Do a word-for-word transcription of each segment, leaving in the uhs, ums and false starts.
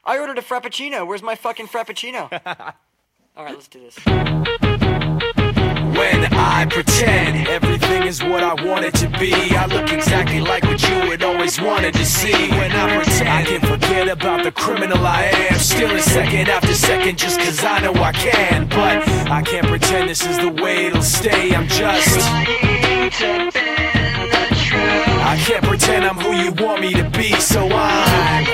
I ordered a Frappuccino. Where's my fucking Frappuccino? Alright, let's do this. When I pretend everything is what I want it to be, I look exactly like what you had always wanted to see. When I pretend I can forget about the criminal I am, stealing second after second just cause I know I can. But I can't pretend this is the way it'll stay. I'm just trying to bend the truth. I can't pretend I'm who you want me to be, so I'm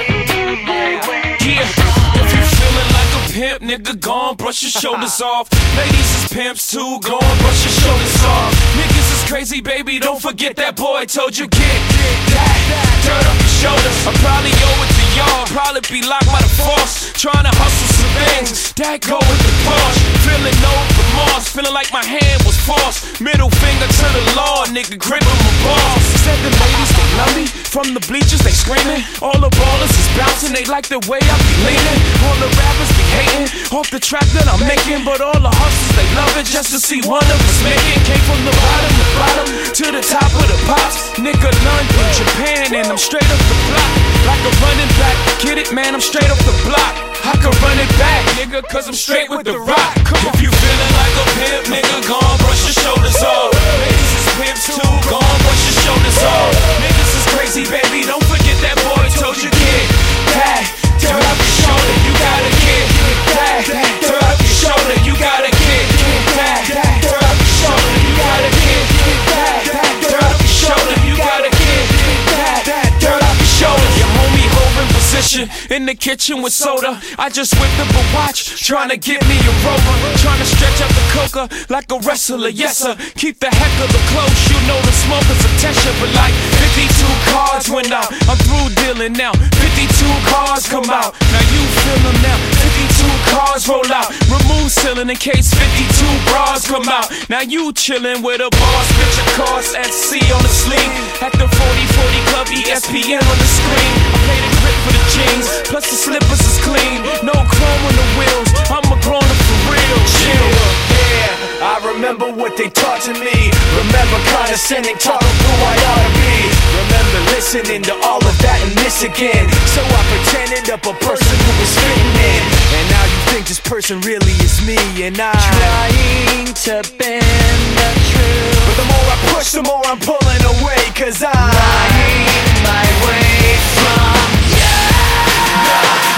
yeah. If you feeling like a pimp, nigga, gon' brush your shoulders off. Ladies is pimps too, gon' brush your shoulders off. Niggas is crazy, baby, don't forget that boy told you get that dirt off your shoulders. I probably owe it to y'all, probably be locked by the force, trying to hustle some things that go with the Porsche. Feeling no remorse, feeling like my hand was forced. Middle finger to the law, nigga, gripping my balls. Said the ladies, they love me, from the bleachers they screaming. All the ballers is bouncing, they like the way I be leaning. All the rappers be hating, off the track that I'm making. But all the hustlers, they love it just to see one of us make it. Came from the bottom, the bottom, to the top of the pops. Nigga, London, Japan, and I'm straight up the block. Like a running back, get it, man, I'm straight up the block. I can run it back, nigga, cause I'm straight with the rock. If you feeling like a pimp, nigga, gon' brush your shoulders off. Ladies is pimps too, gon' brush your shoulders off. Niggas is crazy, baby, don't forget that boy told you get that dirt off your shoulder. You gotta get that dirt off your shoulder. You gotta get that dirt off your shoulder. You gotta get that dirt off your shoulder. You gotta get that dirt off your shoulder. Your homie holding position in the kitchen with soda. I just whipped up a watch, trying to get me a rover. Trying to stretch out the coca like a wrestler, yes sir. Keep the heck of the close, you know the smoke is attention. But like fifty-two cars went out, I'm through dealing now. fifty-two cars come out, now you feel them now. fifty-two cars roll out, remove ceiling in case fifty-two bras come out. Now you chillin' with a boss, picture cost at C on the sleeve. At the forty forty club, E S P N on the screen. I paid a grip for the jeans, plus the slippers is clean. No chrome on the wheels, I'm a grown up for real. Chill. yeah, I remember what they taught to me. Remember condescending talk of who I ought to be. Remember listening to all of that and this again. So I pretended up a person who was fitting in. And now you think this person really is me. And I'm Trying to bend the truth. But the more I push, the more I'm pulling away. Cause I'm Lying my way from you.